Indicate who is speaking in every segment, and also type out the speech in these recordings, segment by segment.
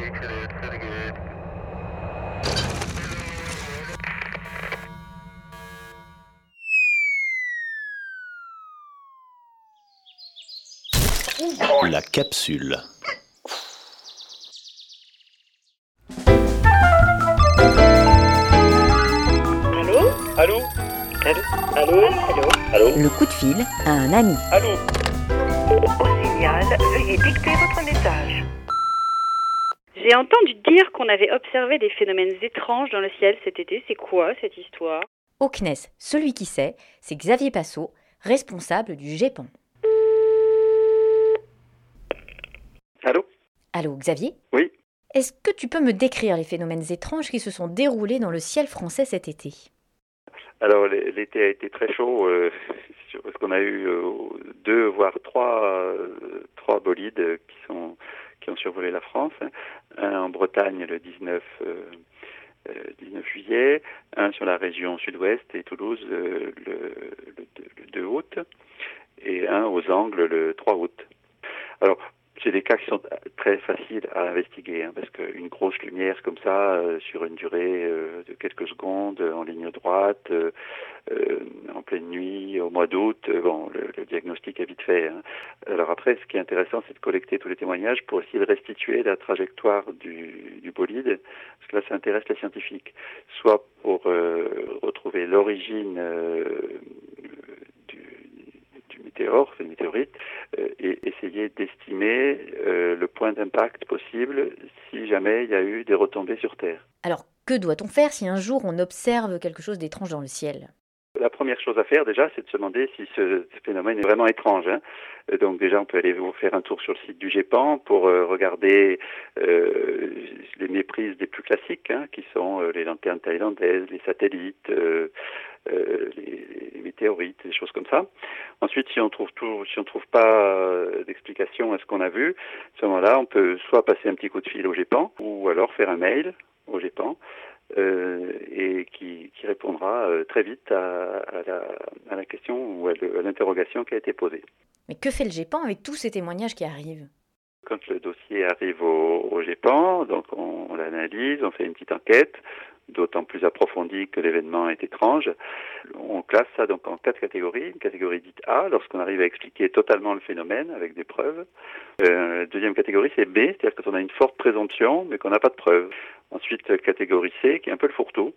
Speaker 1: La capsule.
Speaker 2: Allô?
Speaker 3: Allô?
Speaker 2: Allô? Allô? Allô?
Speaker 3: Allô?
Speaker 4: Le coup de fil à un ami.
Speaker 3: Allô?
Speaker 2: Au signal, veuillez dicter votre message. J'ai entendu dire qu'on avait observé des phénomènes étranges dans le ciel cet été. C'est quoi cette histoire?
Speaker 4: Au CNES, celui qui sait, c'est Xavier Passot, responsable du GEPAN.
Speaker 3: Allô?
Speaker 4: Allô Xavier?
Speaker 3: Oui.
Speaker 4: Est-ce que tu peux me décrire les phénomènes étranges qui se sont déroulés dans le ciel français cet été?
Speaker 3: Alors l'été a été très chaud parce qu'on a eu 2 voire 3 bolides qui ont survolé la France. Un en Bretagne le 19 juillet, un sur la région sud-ouest et Toulouse le 2 août et un aux Angles le 3 août. Alors c'est des cas qui sont très faciles à investiguer, parce qu'une grosse lumière comme ça, sur une durée de quelques secondes, en ligne droite, en pleine nuit, au mois d'août, le diagnostic est vite fait. Alors après, ce qui est intéressant, c'est de collecter tous les témoignages pour essayer de restituer la trajectoire du bolide, parce que là, ça intéresse les scientifiques, soit pour retrouver l'origine du météorite, et essayer d'estimer le point d'impact possible si jamais il y a eu des retombées sur Terre.
Speaker 4: Alors, que doit-on faire si un jour on observe quelque chose d'étrange dans le ciel?
Speaker 3: La première chose à faire déjà, c'est de se demander si ce phénomène est vraiment étrange. Donc déjà, on peut aller faire un tour sur le site du GEPAN pour regarder les méprises les plus classiques, qui sont les lanternes thaïlandaises, les satellites, les météorites, des choses comme ça. Ensuite, si on trouve pas d'explication à ce qu'on a vu, à ce moment-là, on peut soit passer un petit coup de fil au GEPAN ou alors faire un mail au GEPAN. Et qui répondra très vite à la question ou à l'interrogation qui a été posée.
Speaker 4: Mais que fait le GEPAN avec tous ces témoignages qui arrivent?
Speaker 3: Quand le dossier arrive au GEPAN, donc on l'analyse, on fait une petite enquête, d'autant plus approfondie que l'événement est étrange. On classe ça donc en 4 catégories. Une catégorie dite A, lorsqu'on arrive à expliquer totalement le phénomène avec des preuves. Deuxième catégorie, c'est B, c'est-à-dire quand on a une forte présomption mais qu'on n'a pas de preuves. Ensuite, catégorie C, qui est un peu le fourre-tout,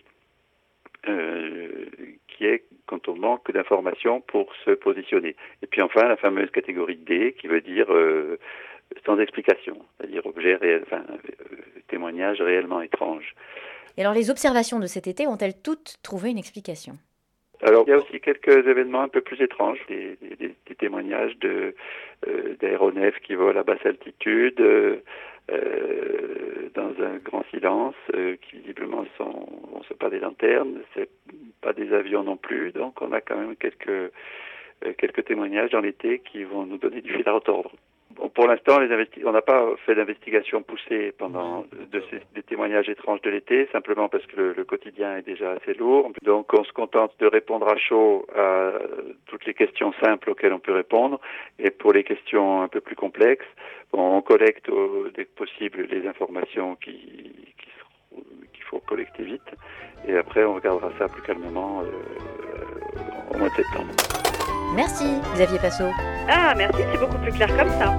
Speaker 3: qui est quand on manque d'informations pour se positionner. Et puis enfin, la fameuse catégorie D, qui veut dire sans explication, c'est-à-dire témoignage réellement étrange.
Speaker 4: Et alors, les observations de cet été ont-elles toutes trouvé une explication?
Speaker 3: Alors, il y a aussi quelques événements un peu plus étranges, des témoignages d'aéronefs qui volent à basse altitude, dans un grand silence, qui visiblement sont pas des lanternes, c'est pas des avions non plus, donc on a quand même quelques témoignages dans l'été qui vont nous donner du fil à retordre. Bon, pour l'instant, on n'a pas fait d'investigation poussée des témoignages étranges de l'été, simplement parce que le quotidien est déjà assez lourd. Donc, on se contente de répondre à chaud à toutes les questions simples auxquelles on peut répondre. Et pour les questions un peu plus complexes, on collecte dès que possible les informations qu'il faut collecter vite. Et après, on regardera ça plus calmement au mois de septembre.
Speaker 4: Merci Xavier Passot.
Speaker 2: Ah, merci, c'est beaucoup plus clair comme ça.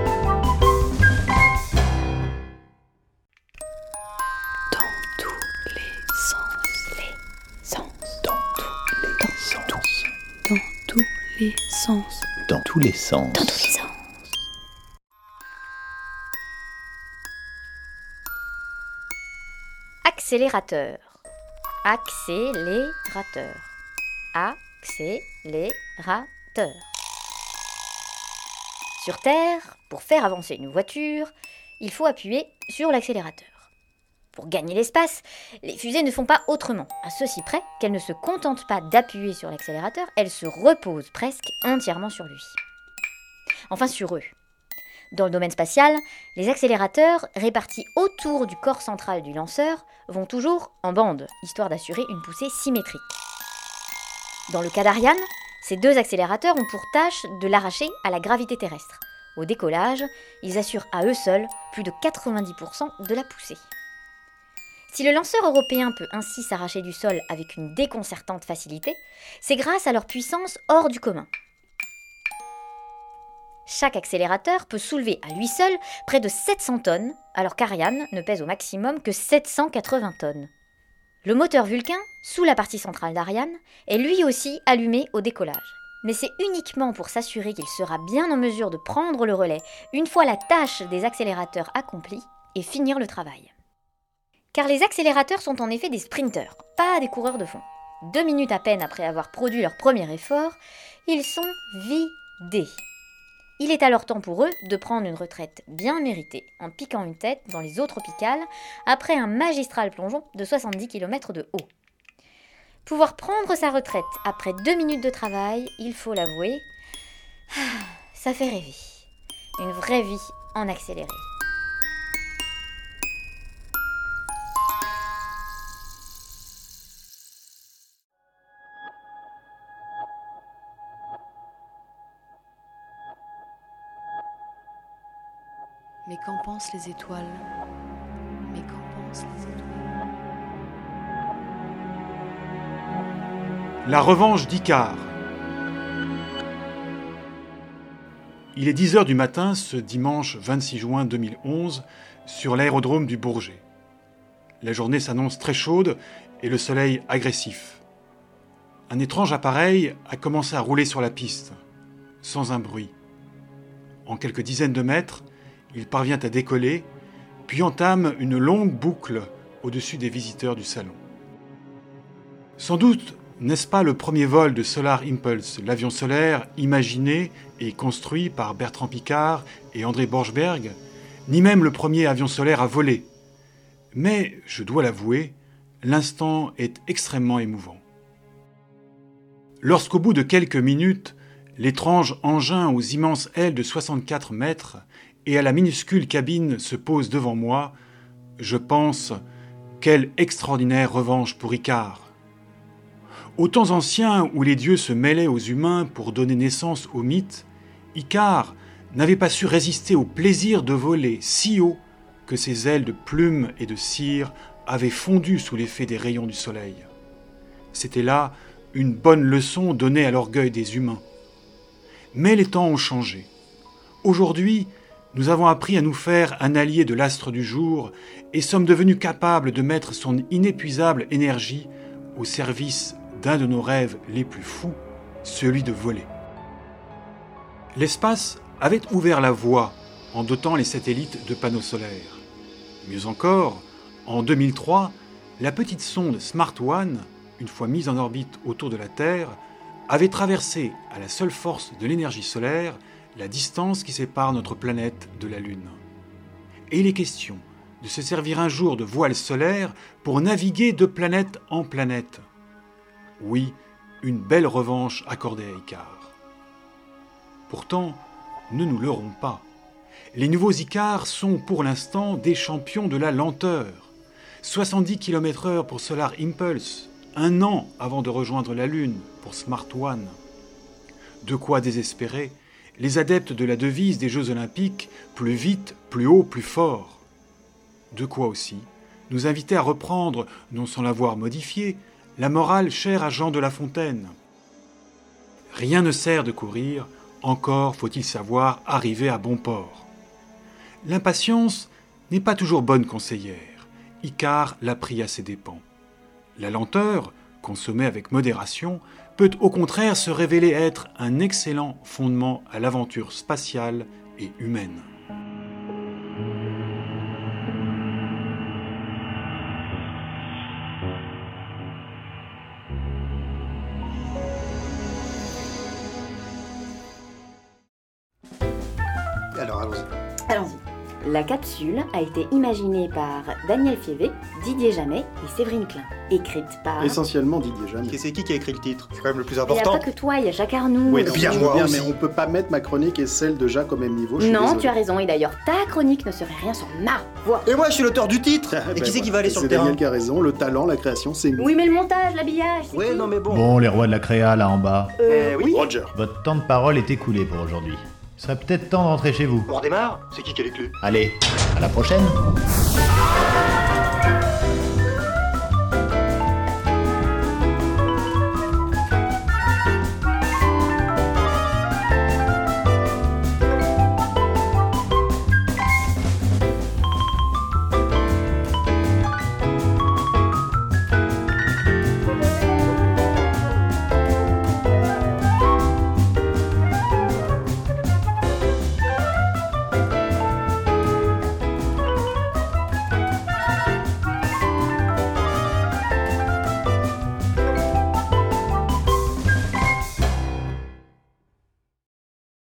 Speaker 1: Dans tous les sens.
Speaker 4: Accélérateur. Accélérateur. Accélérateur. Sur Terre, pour faire avancer une voiture, il faut appuyer sur l'accélérateur. Pour gagner l'espace, les fusées ne font pas autrement, à ceci près qu'elles ne se contentent pas d'appuyer sur l'accélérateur, elles se reposent presque entièrement sur lui. Enfin sur eux. Dans le domaine spatial, les accélérateurs, répartis autour du corps central du lanceur, vont toujours en bande, histoire d'assurer une poussée symétrique. Dans le cas d'Ariane, ces 2 accélérateurs ont pour tâche de l'arracher à la gravité terrestre, Au décollage, ils assurent à eux seuls plus de 90% de la poussée. Si le lanceur européen peut ainsi s'arracher du sol avec une déconcertante facilité, c'est grâce à leur puissance hors du commun. Chaque accélérateur peut soulever à lui seul près de 700 tonnes, alors qu'Ariane ne pèse au maximum que 780 tonnes. Le moteur Vulcain, sous la partie centrale d'Ariane, est lui aussi allumé au décollage. Mais c'est uniquement pour s'assurer qu'il sera bien en mesure de prendre le relais une fois la tâche des accélérateurs accomplie et finir le travail. Car les accélérateurs sont en effet des sprinteurs, pas des coureurs de fond. 2 minutes à peine après avoir produit leur premier effort, ils sont vidés. Il est alors temps pour eux de prendre une retraite bien méritée en piquant une tête dans les eaux tropicales après un magistral plongeon de 70 km de haut. Pouvoir prendre sa retraite après 2 minutes de travail, il faut l'avouer, ça fait rêver. Une vraie vie en accéléré.
Speaker 5: Mais qu'en pensent les étoiles? Mais qu'en pensent les étoiles?
Speaker 6: La revanche d'Icare. Il est 10h du matin ce dimanche 26 juin 2011 sur l'aérodrome du Bourget. La journée s'annonce très chaude et le soleil agressif. Un étrange appareil a commencé à rouler sur la piste, sans un bruit. En quelques dizaines de mètres, il parvient à décoller, puis entame une longue boucle au-dessus des visiteurs du salon. Sans doute n'est-ce pas le premier vol de Solar Impulse, l'avion solaire imaginé et construit par Bertrand Piccard et André Borschberg, ni même le premier avion solaire à voler. Mais, je dois l'avouer, l'instant est extrêmement émouvant. Lorsqu'au bout de quelques minutes, l'étrange engin aux immenses ailes de 64 mètres et à la minuscule cabine se pose devant moi, je pense, quelle extraordinaire revanche pour Icare. Aux temps anciens où les dieux se mêlaient aux humains pour donner naissance aux mythes, Icare n'avait pas su résister au plaisir de voler si haut que ses ailes de plumes et de cire avaient fondu sous l'effet des rayons du soleil. C'était là une bonne leçon donnée à l'orgueil des humains. Mais les temps ont changé. Aujourd'hui, nous avons appris à nous faire un allié de l'astre du jour et sommes devenus capables de mettre son inépuisable énergie au service d'un de nos rêves les plus fous, celui de voler. L'espace avait ouvert la voie en dotant les satellites de panneaux solaires. Mieux encore, en 2003, la petite sonde Smart One, une fois mise en orbite autour de la Terre, avait traversé, à la seule force de l'énergie solaire, la distance qui sépare notre planète de la Lune. Et il est question de se servir un jour de voile solaire pour naviguer de planète en planète. Oui, une belle revanche accordée à Icare. Pourtant, ne nous leurrons pas. Les nouveaux Icare sont pour l'instant des champions de la lenteur. 70 km/h pour Solar Impulse, 1 an avant de rejoindre la Lune pour Smart One. De quoi désespérer les adeptes de la devise des Jeux Olympiques « plus vite, plus haut, plus fort ». De quoi aussi nous inviter à reprendre, non sans l'avoir modifiée, la morale chère à Jean de La Fontaine. Rien ne sert de courir, encore faut-il savoir arriver à bon port. L'impatience n'est pas toujours bonne conseillère. Icare l'a pris à ses dépens. La lenteur, consommée avec modération, peut au contraire se révéler être un excellent fondement à l'aventure spatiale et humaine.
Speaker 7: Alors, allons-y.
Speaker 8: Allons-y. La capsule a été imaginée par Daniel Fievé, Didier Jamet et Séverine Klein. Écrite par...
Speaker 7: Essentiellement Didier Jamet.
Speaker 9: Et c'est qui a écrit le titre? C'est quand même le plus
Speaker 8: Il n'y a
Speaker 9: important.
Speaker 8: pas que toi, il y a Jacques Arnoux.
Speaker 7: Oui,
Speaker 8: aussi.
Speaker 7: bien,
Speaker 9: moi
Speaker 7: bien,
Speaker 9: aussi.
Speaker 7: mais on peut pas mettre ma chronique et celle de Jacques au même niveau. Je suis
Speaker 8: Non,
Speaker 7: désolé.
Speaker 8: tu as raison. Et d'ailleurs, ta chronique ne serait rien sans ma voix.
Speaker 9: Et moi, je suis l'auteur du titre.
Speaker 7: Ah,
Speaker 9: Et
Speaker 7: ben
Speaker 9: qui c'est qui
Speaker 7: voilà.
Speaker 9: va aller sur le
Speaker 7: C'est Daniel
Speaker 9: terrain?
Speaker 7: qui a raison, le talent, la création, c'est nous.
Speaker 8: Oui, mais le montage, l'habillage, c'est
Speaker 9: Ouais,
Speaker 8: qui
Speaker 9: non mais bon.
Speaker 10: Bon, les rois de la créa là en bas,
Speaker 9: Oui.
Speaker 7: Roger.
Speaker 11: votre temps de parole est écoulé pour aujourd'hui.
Speaker 10: Ce serait peut-être temps de rentrer chez vous.
Speaker 9: On redémarre? C'est qui a les clés?
Speaker 1: Allez, à la prochaine.